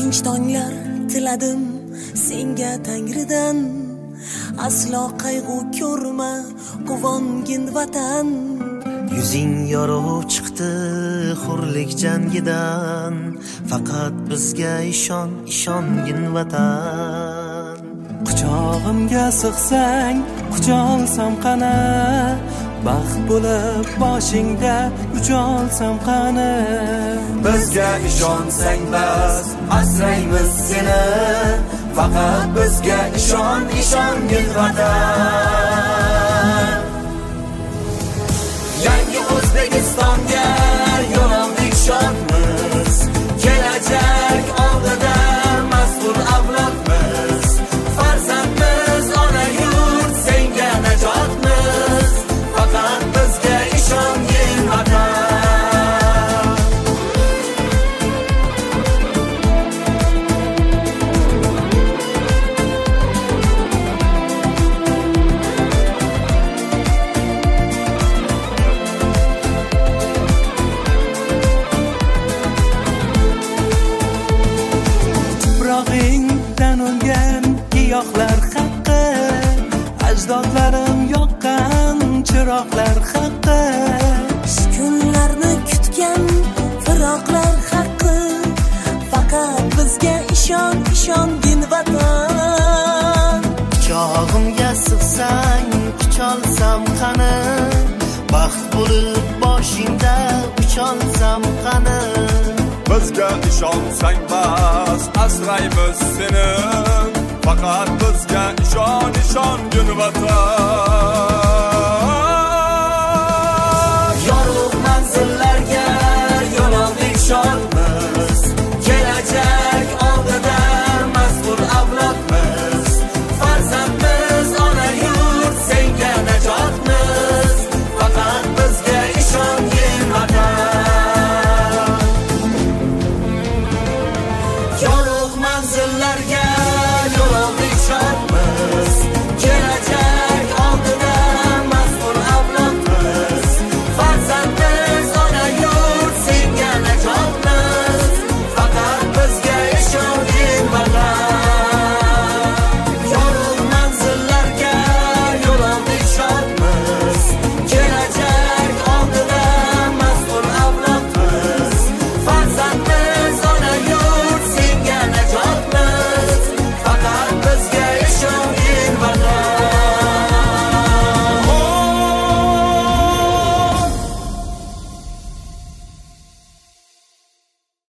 tinch tonglar tiladim senga Tangridan, aslo qayg'u ko'rma quvongin vatan. Yuzing yorug' chiqdi hurlik jangidan, faqat bizga ishongin vatan. Quchog'imga sig'sang qucholsam qana, baxt bo'lib boshingda ucholsam qana. Bizga ishonsang bas, asraymiz seni, faqat bizga ishongin vatan. Yangi O'zbekistonga yo'l oldik shodmiz, kelajak oldida mas'ul avlodmiz. Farzandmiz, ona yurt, senga najotmiz, faqat bizga ishongin vatan. Tuprog'ingdan o'lgan giyohlar haqqi, ajdodlarim yoqqan chiroqlar haqqi. Kunlarni kutgan firoqlar haqqi, faqat bizga ishongin vatan. Quchog'imga sig'sang qucholsam qani, baxt bo'lib boshingda ucholsam qani. Bizga ishonsang bas, asraymiz seni, faqat bizga ishongin vatan.